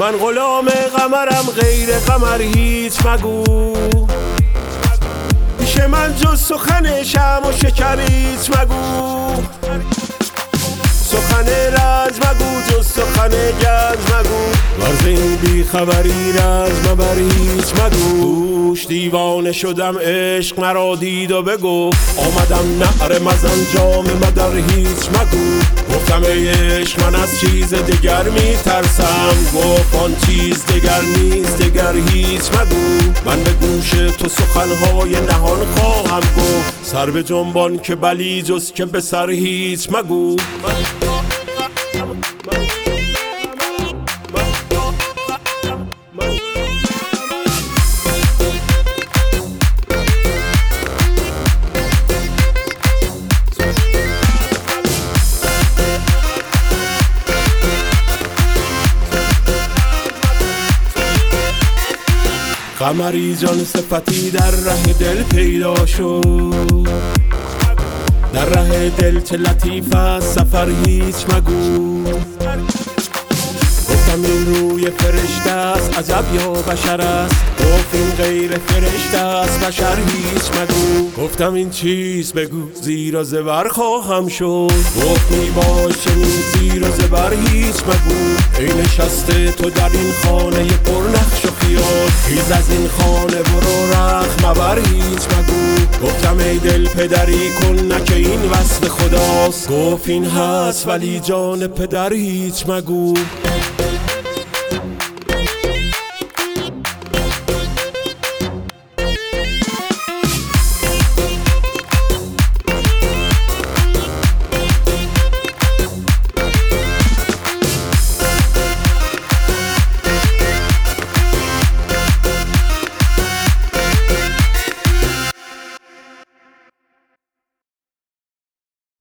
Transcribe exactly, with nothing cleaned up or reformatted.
من غلام قمرم غیر قمر هیچ مگو پیش من جز سخن شم و شکر هیچ مگو سخن رنج مگو جز سخن گنج مگو ورز این بی خبری رنج مبر هیچ مگو گوش دیوانه شدم عشق مرا دید و بگو آمدم نعره مزن جام مدر هیچ مگو گفتم ای عشق من از چیز دگر می ترسم گفت آن چیز دگر نیست دگر هیچ مگو من به گوش تو سخنهای نهان خواهم گفت سر به جنبان که بلی جز که به سر هیچ مگو قمری جان صفتی در ره دل پیدا شد در ره دل چه لطیف است سفر هیچ مگو گفتم این روی فرشته است عجب یا بشر است گفت این غیر فرشته است بشر هیچ مگو گفتم این چیز بگو زیرا زبر خواهم شد گفت می باش چنین زیرا زبر هیچ مگو ای نشسته تو در این خانه پر نقش و خیال خیز از این خانه برو رخ مبر هیچ مگو گفتم ای دل پدری کن نکه این وصف خداست گفت این هست ولی جان پدر هیچ مگو